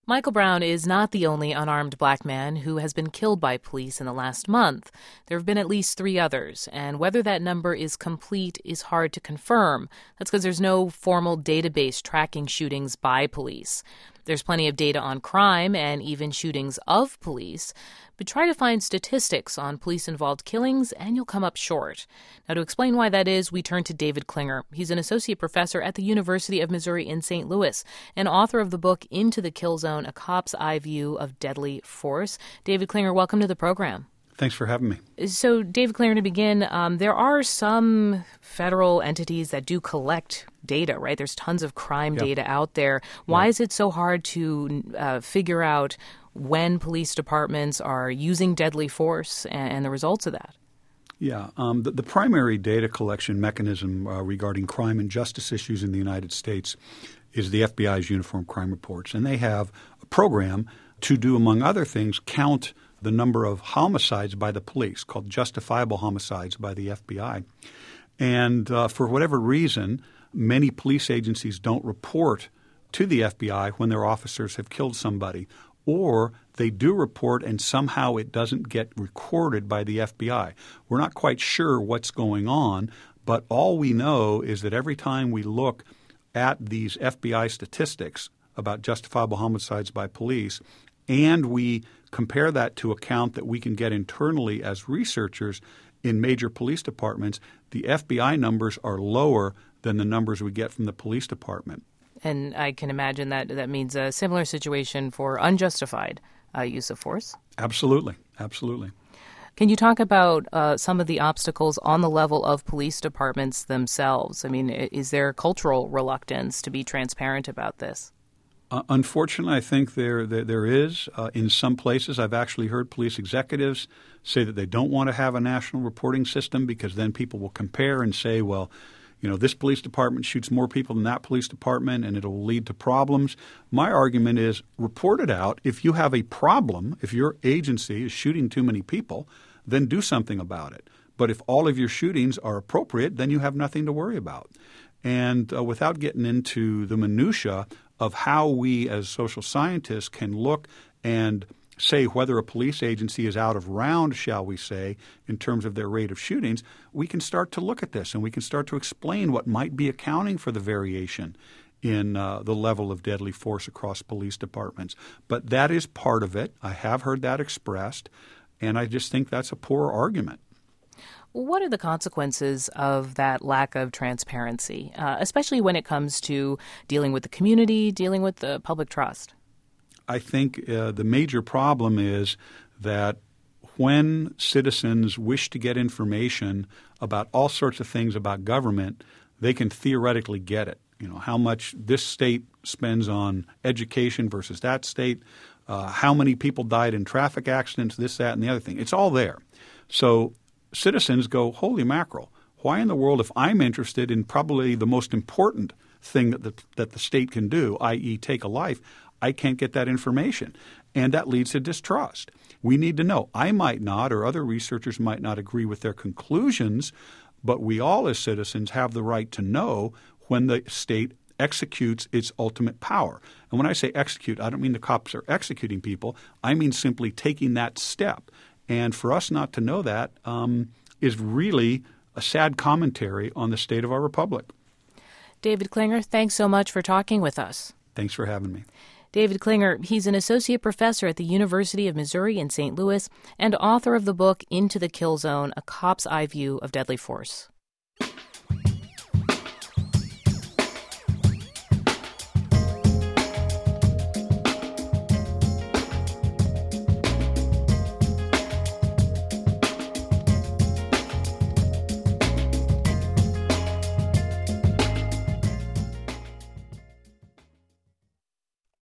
Michael Brown is not the only unarmed black man who has been killed by police in the last month. There have been at least 3 others, and whether that number is complete is hard to confirm. That's because there's no formal database tracking shootings by police. There's plenty of data on crime and even shootings of police, but try to find statistics on police-involved killings and you'll come up short. Now, to explain why that is, we turn to David Klinger. He's an associate professor at the University of Missouri in St. Louis and author of the book Into the Kill Zone, A Cop's Eye View of Deadly Force. David Klinger, welcome to the program. Thanks for having me. So, David Klinger, to begin, there are some federal entities that do collect data, right? There's tons of crime data out there. Why is it so hard to figure out when police departments are using deadly force and the results of that? The primary data collection mechanism regarding crime and justice issues in the United States is the FBI's Uniform Crime Reports. And they have a program to do, among other things, count the number of homicides by the police, called justifiable homicides by the FBI. And for whatever reason, many police agencies don't report to the FBI when their officers have killed somebody. Or they do report and somehow it doesn't get recorded by the FBI. We're not quite sure what's going on, but all we know is that every time we look at these FBI statistics about justifiable homicides by police and we compare that to a count that we can get internally as researchers in major police departments, the FBI numbers are lower than the numbers we get from the police department. And I can imagine that means a similar situation for unjustified use of force? Absolutely. Can you talk about some of the obstacles on the level of police departments themselves? I mean, is there cultural reluctance to be transparent about this? Unfortunately, I think there is. In some places, I've actually heard police executives say that they don't want to have a national reporting system because then people will compare and say, well, this police department shoots more people than that police department and it'll lead to problems. My argument is report it out. If you have a problem, if your agency is shooting too many people, then do something about it. But if all of your shootings are appropriate, then you have nothing to worry about. And without getting into the minutia of how we as social scientists can look and say whether a police agency is out of round, shall we say, in terms of their rate of shootings, we can start to look at this and we can start to explain what might be accounting for the variation in the level of deadly force across police departments. But that is part of it. I have heard that expressed, and I just think that's a poor argument. What are the consequences of that lack of transparency, especially when it comes to dealing with the community, dealing with the public trust? I think the major problem is that when citizens wish to get information about all sorts of things about government, they can theoretically get it. How much this state spends on education versus that state, how many people died in traffic accidents, this, that, and the other thing. It's all there. So citizens go, holy mackerel, why in the world, if I'm interested in probably the most important thing that the state can do, i.e. take a life, I can't get that information. And that leads to distrust. We need to know. I might not, or other researchers might not agree with their conclusions, but we all as citizens have the right to know when the state executes its ultimate power. And when I say execute, I don't mean the cops are executing people. I mean simply taking that step. And for us not to know that is really a sad commentary on the state of our republic. David Klinger, thanks so much for talking with us. Thanks for having me. David Klinger, he's an associate professor at the University of Missouri in St. Louis and author of the book Into the Kill Zone, A Cop's Eye View of Deadly Force.